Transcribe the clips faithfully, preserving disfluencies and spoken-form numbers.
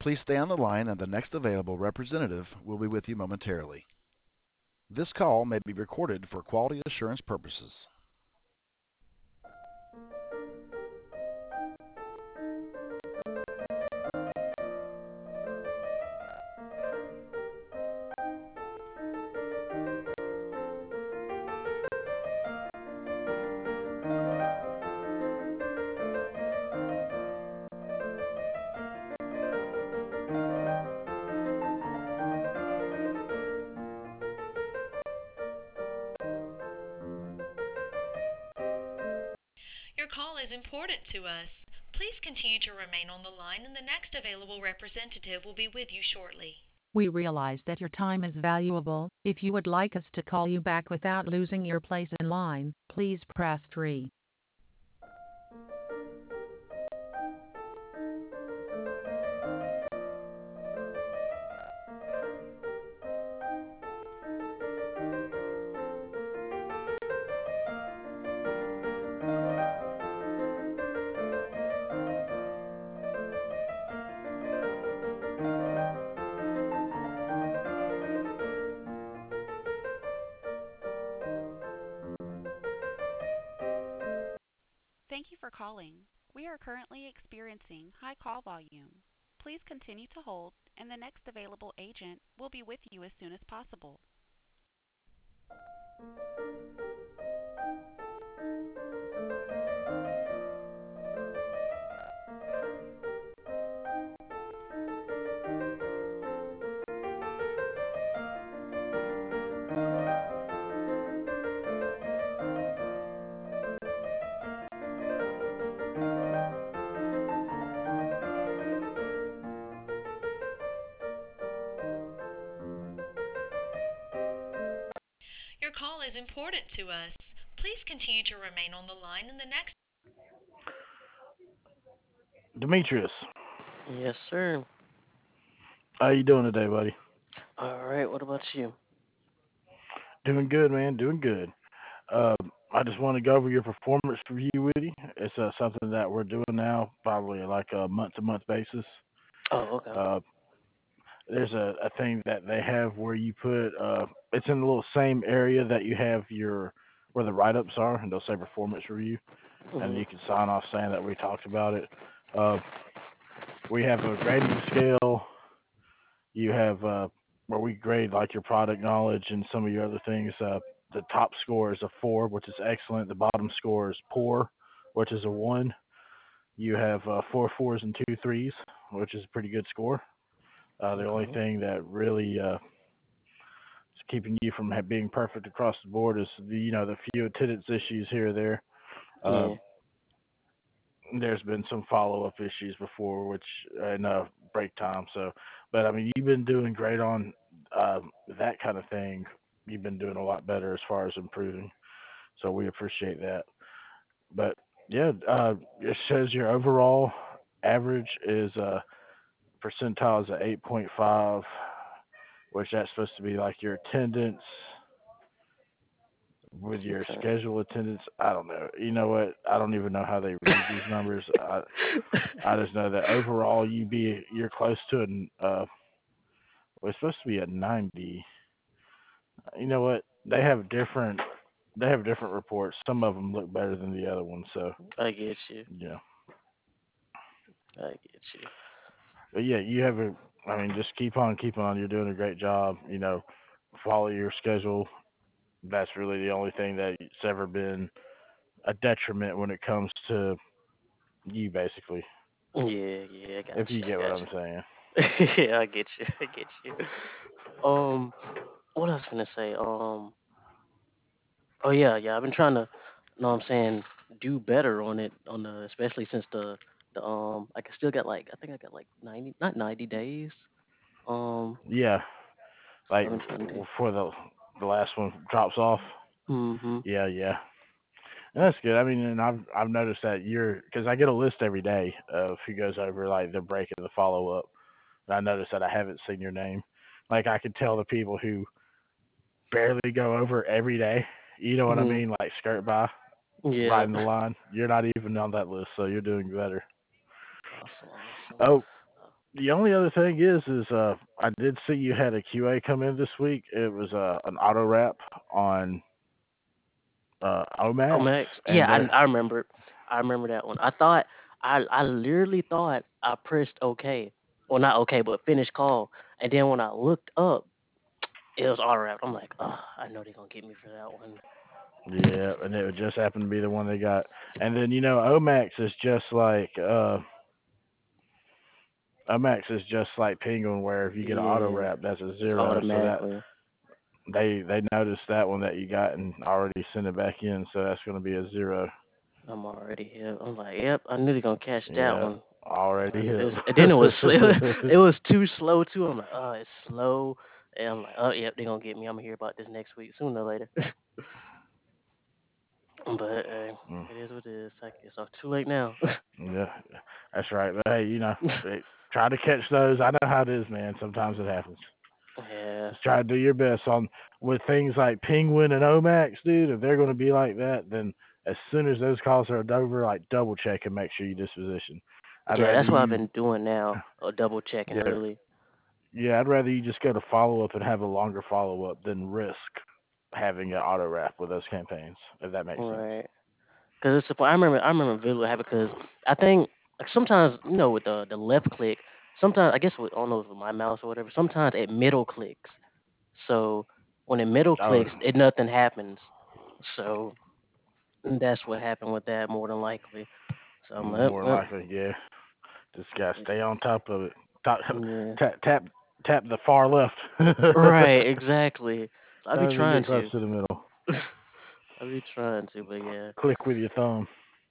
Please stay on the line, and the next available representative will be with you momentarily. This call may be recorded for quality assurance purposes. Your call is important to us. Please continue to remain on the line, and the next available representative will be with you shortly. We realize that your time is valuable. If you would like us to call you back without losing your place in line, please press three. Thank you for calling. We are currently experiencing high call volume. Please continue to hold, and the next available agent will be with you as soon as possible. Your call is important to us. Please continue to remain on the line, and the next Demetrius, Yes, sir. how you doing today, buddy? All right. What about you? Doing good, man. Doing good. Uh, I just want to go over your performance review with you. It's uh, something that we're doing now, probably like a month-to-month basis. Oh, okay. Uh, there's a, a thing that they have where you put uh, it's in the little same area that you have your where the write-ups are, and they'll say performance review, and Mhm. you can sign off saying that we talked about it. Uh, we have a grading scale. You have uh, where we grade like your product knowledge and some of your other things. Uh, the top score is a four, which is excellent. The bottom score is poor, which is a one. You have uh, four fours and two threes, which is a pretty good score. Uh, the only Okay. thing that really uh, is keeping you from ha- being perfect across the board is the you know the few attendance issues here or there. Uh, Yeah. there's been some follow up issues before, which in uh, break time. So, but I mean, you've been doing great on um, that kind of thing. You've been doing a lot better as far as improving. So we appreciate that. But yeah, uh, it says your overall average is uh, percentile is a eight point five, which that's supposed to be like your attendance with your Okay. schedule attendance. I don't know. You know what? I don't even know how they read these numbers. I I just know that overall you be you're close to an uh well, it's supposed to be a ninety. You know what? They have different they have different reports. Some of them look better than the other ones. So I get you. yeah, I get you. but yeah, you have a. I mean, just keep on keeping on. You're doing a great job. You know, follow your schedule. That's really the only thing that's ever been a detriment when it comes to you, basically. Yeah, yeah. I got If you you. I get what got I'm saying. you. Yeah, I get you. I get you. Um, what else gonna say? Um, oh yeah, yeah. I've been trying to, you know what I'm saying, do better on it on the, especially since the the um, like I still got like I think I got like ninety, not ninety days. Um, Yeah, so like I've been trying to do. before the the last one drops off. Mhm. Yeah, yeah. That's good. I mean, and I've I've noticed that you're because I get a list every day of who goes over like the break and the follow up. And I noticed that I haven't seen your name. Like I could tell the people who barely go over every day. You know what I Mhm. mean? Like skirt by, Yeah. riding the line. You're not even on that list, so you're doing better. Awesome. Awesome. Oh, The only other thing is, is uh, I did see you had a Q A come in this week. It was uh, an auto wrap on uh, Oh, Omax, Max. Yeah, and I, there, I remember. I remember that one. I thought I I literally thought I pressed OK. Well, not OK, but finish call. And then when I looked up, it was auto wrapped. I'm like, oh, I know they're gonna get me for that one. yeah, and it would just happened to be the one they got. And then you know, Omax is just like uh, Omax is just like Penguin, where if you get an auto Yeah, wrap, that's a it's zero. So that automatically. they they noticed that one that you got and already sent it back in. So that's going to be a zero. I'm already here. I'm like, yep, I knew they're gonna catch that Yeah, one. already And, hit. it's, and then it was it was too slow too. I'm like, oh, it's slow. And I'm like, oh, yep, they're gonna get me. I'm gonna hear about this next week, sooner or later. But uh, Mm, it is what it is. I guess it's too late now. yeah, that's right. But hey, you know, hey, try to catch those. I know how it is, man. Sometimes it happens. Yeah, Just try to do your best on with things like Penguin and Omax, dude. If they're going to be like that, then as soon as those calls are over, like double check and make sure you disposition. I'd yeah, rather that's what I've you, been doing now. Uh, double checking yeah, really. yeah. I'd rather you just go to follow up and have a longer follow up than risk having an auto wrap with those campaigns. If that makes sense. Right. Because it's. I remember. I remember vividly having because I think like sometimes you know with the the left click. Sometimes I guess with I don't know if with my mouse or whatever. Sometimes it middle clicks. So when it middle Oh, clicks, it nothing happens. So that's what happened with that more than likely. So I'm like, more than uh, likely, yeah. Just gotta stay on top of it. Top, yeah, tap, tap, tap the far left. right, exactly. So I be Don't even trying get close to. to the middle. I be trying to, but yeah. Click with your thumb.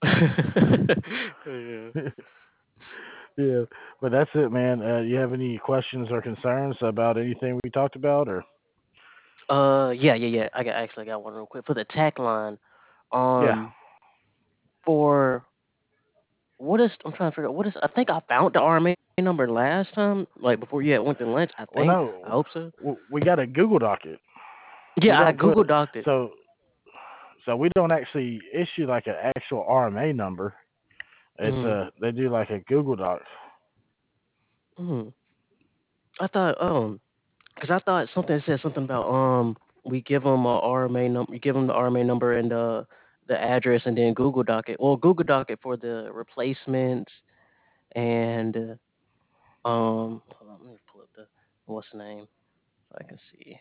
Yeah. Yeah, but that's it, man. Uh, you have any questions or concerns about anything we talked about, or Uh, yeah, yeah, yeah. I got actually got one real quick for the tack line. yeah? Um, for what is I'm trying to figure out what is I think I found the R M A number last time, like before you had went to lunch. I Well, think I no, hope so. w- we got a Google Doc it. We Yeah, I don't put Google Doced it. so so we don't actually issue like an actual R M A number. It's Mm-hmm. a they do like a Google Doc. Mm-hmm. I thought um, cause I thought something said something about um we give them a R M A number, you give them the R M A number and the the address, and then Google Doc it. Well, Google Doc it for the replacements and uh, um. Hold on, let me pull up the what's the name so I can see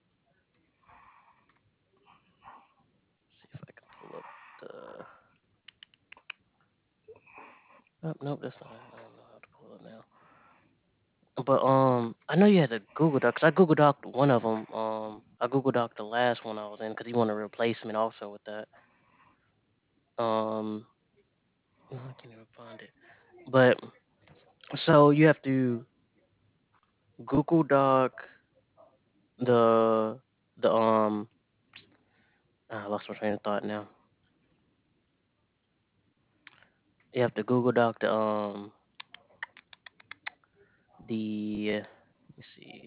see if I can pull up the. Oh, nope, that's not. I don't know how to pull it now. But um, I know you had a Google Doc. 'Cause I Google Doced one of them. Um, I Google Doced the last one I was in because he wanted a replacement also with that. Um, no, I can't even find it. But so you have to Google Doc the the um. I lost my train of thought now. You have to Google Doc the um the. Let me see.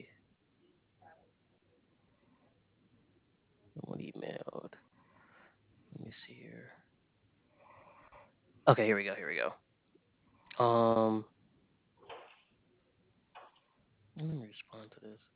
What emailed? Let me see here. Okay, here we go. Here we go. Um, let me respond to this.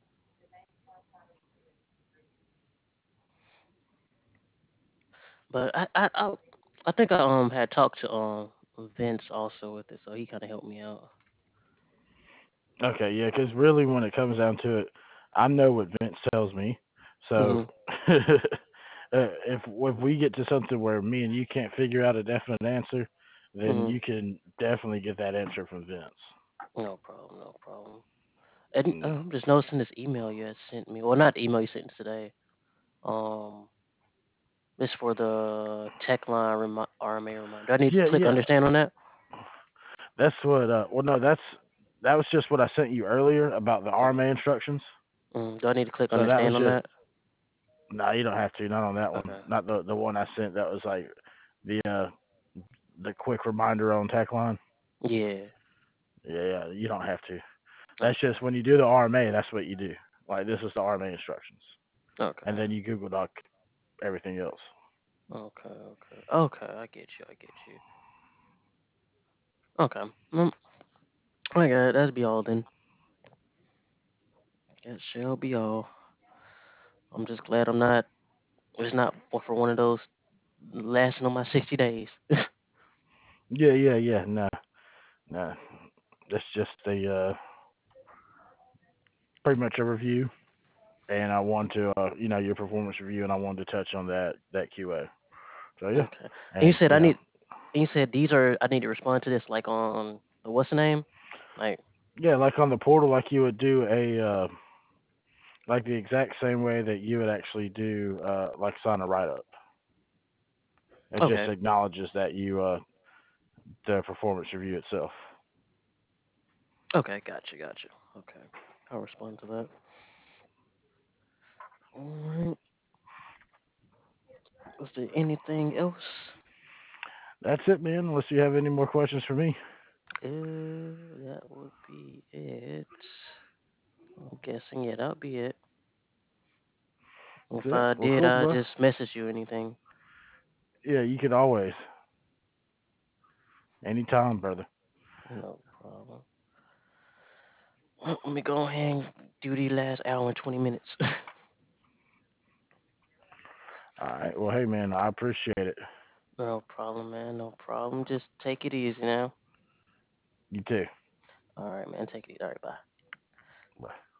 But I I I, I think I um had talked to um Vince also with it, so he kind of helped me out. Okay, yeah, because really, when it comes down to it, I know what Vince tells me. So Mhm. uh, if if we get to something where me and you can't figure out a definite answer, then Mhm. you can definitely get that answer from Vince. No problem. No problem. And uh, Mm. I'm just noticing this email you had sent me. Well, not the email you sent today. Um, this for the tech line remi- R M A reminder. Do I need to Yeah, click yeah, understand on that? that's what. Uh, well, no, that's that was just what I sent you earlier about the Mm. R M A instructions. Mm. Do I need to click So that was understand on just that? no, you don't have to. Not on that one. Okay. Not the the one I sent. That was like the uh the quick reminder on tech line. Yeah. Yeah, yeah, you don't have to. That's Okay. just when you do the R M A, that's what you do. Like this is the R M A instructions, and Okay. then you Google Doc everything else. Okay. Okay. Okay. I get you. I get you. Okay. Mm. My God, that'll be all then. That shall be all. I'm just glad I'm not. It's not for one of those lasting on my sixty days. Yeah, yeah, yeah. No, no. That's just a uh, pretty much a review, and I want to, uh, you know, your performance review, and I wanted to touch on that that Q A. So yeah, Okay. And you and said you I know, need. And you said these are. I need to respond to this like on the what's the name? Like yeah, like on the portal, like you would do a uh, like the exact same way that you would actually do uh, like sign a write up. It just okay, acknowledges that you uh, the performance review itself. okay, gotcha, gotcha. Okay, I'll respond to that. All right. Was there anything else? That's it, man. Unless you have any more questions for me. Uh, that would be it. I'm guessing yeah, that'll be it. If That's it. I Well, did, cool, I bro. just message you anything. Yeah, you can always, anytime, brother. No problem. Let me go ahead and do the last hour and twenty minutes. All right. Well, hey, man, I appreciate it. No problem, man. No problem. Just take it easy now. You too. All right, man. Take it easy. All right, bye. Bye.